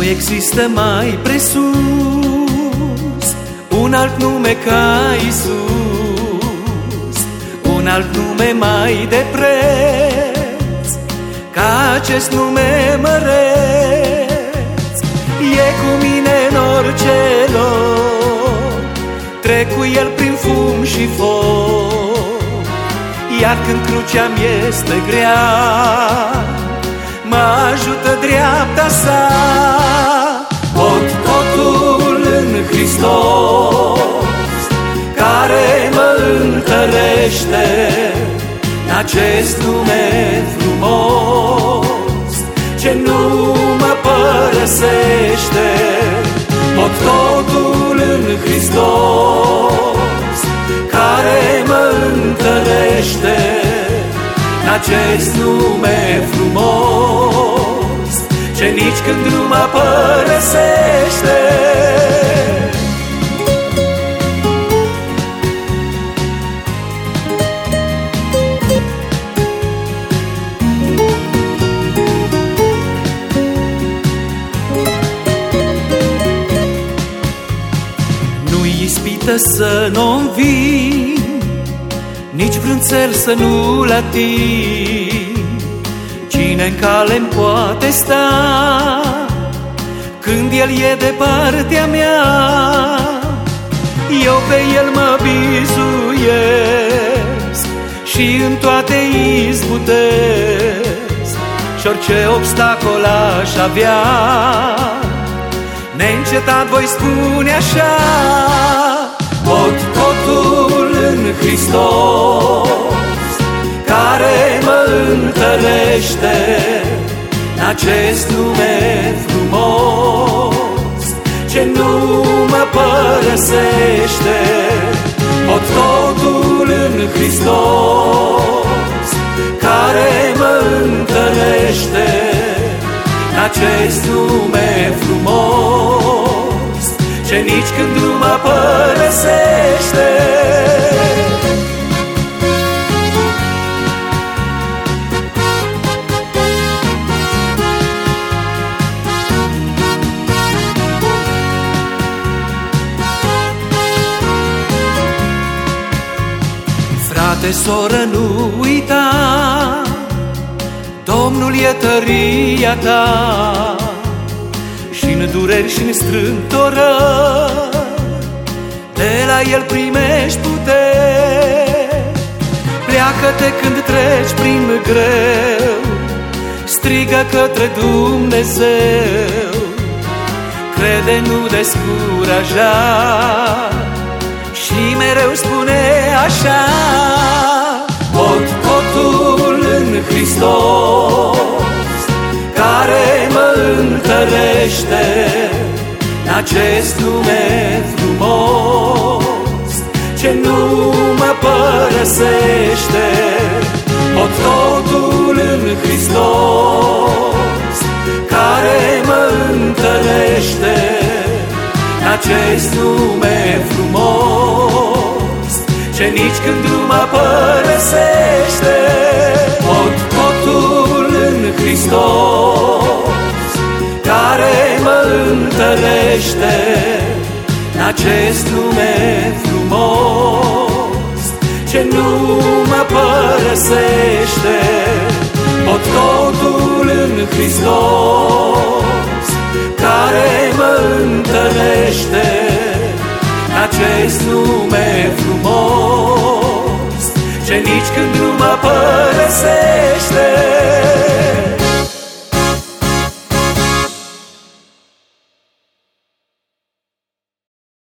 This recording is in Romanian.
există mai presus un alt nume ca Iisus, un alt nume mai de preț ca acest nume măreț. E cu mine în orice loc, trec cu El prin fum și foc, iar când crucea-mi este grea, mă ajută dreapta sa. Pot totul în Hristos, care mă întărește în acest nume frumos, ce nu mă părăsește. Pot totul în Hristos, care mă întărește în acest nume frumos, ce nici când nu mă părăsește. Nu-i ispită să nu înving, nici vreun țel să nu-l ating. Cine-n cale-mi poate sta când El e de partea mea? Eu pe El mă bizuiesc și în toate izbutesc, și orice obstacol aș avea, neîncetat voi spune așa: pot totul în Hristos, care mă întărește în acest nume frumos, ce nu mă părăsește. Pot totul în Hristos, care mă întărește în acest nume frumos, ce nici când nu mă părăsește. Frate, soră, nu uita, Domnul e tăria ta, și-n dureri și-n strâmtorări de la El primești putere. Pleacă-te când treci prin greu, strigă către Dumnezeu, crede, nu descuraja, și mereu spune așa: pot totul în Hristos, care mă întărește în acest nume frumos, ce nu mă părăsește. Pot totul în Hristos, care mă întărește în acest nume frumos, ce nici când nu mă părăsește. Pot totul în Hristos, care mă întărește în acest nume frumos, ce nu mă părăsește. Pot totul în Hristos, care mă întărește în acest nume frumos, ce nici când nu mă părăsește.